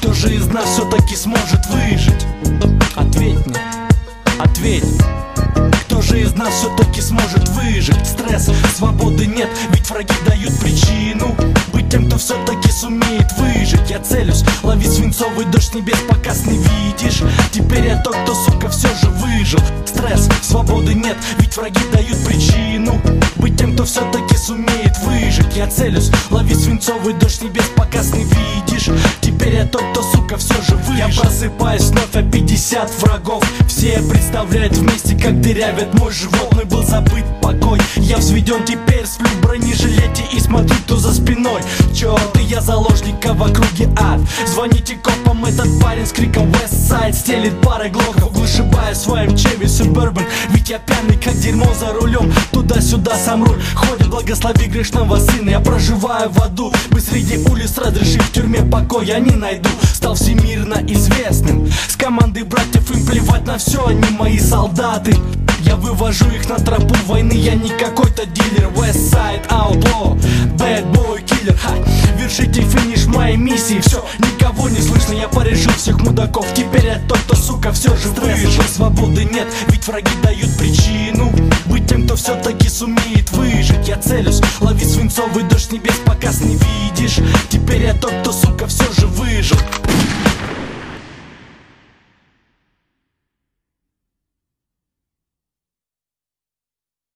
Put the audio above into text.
Кто же из нас все-таки сможет выжить? Ответь мне, ответь. Кто же из нас все-таки сможет выжить? Стресс, свободы нет, ведь враги дают причину быть тем, кто все-таки сумеет выжить. Я целюсь, лови свинцовый дождь небес, пока сны видишь. Теперь я тот, кто, сука, все же выжил. Стресс, свободы нет, ведь враги дают причину быть тем, кто все-таки сумеет выжить. Я целюсь, лови свинцовый дождь небес, пока сны видишь. Теперь я тот, кто, сука, все же выжил. Я просыпаюсь вновь, а 50 врагов все представляют вместе, как дырявят мой живот. Мной был забыт покой, я взведен, теперь сплю в бронежилете и смотрю, кто за спиной. Черт, и я заложника в округе ад. Звоните копам, этот парень с криком Westside стелит пары глоков, вышибая своим Chevy Suburban. Ведь я пьяный, как дерьмо за рулем, туда-сюда сам руль ходит. Благослови грешного сына, я проживаю в аду. Вы среди улиц, разрешив в тюрьме покой я не найду. Стал всемирно известным, с командой братьев им плевать на все, они мои солдаты. Я вывожу их на тропу войны, я не какой-то дилер. Westside Outlaw, Bad Boy Killer. Вершите финиш моей миссии, все, никого не слышно, я порешил всех мудаков. Теперь я тот, кто, сука, все же выжил. Свободы нет, ведь враги дают причину быть тем, кто все-таки сумеет выжить. Я целюсь, лови свинцовый дождь небес, пока сны видишь. Теперь я тот, кто, сука, все же выжил.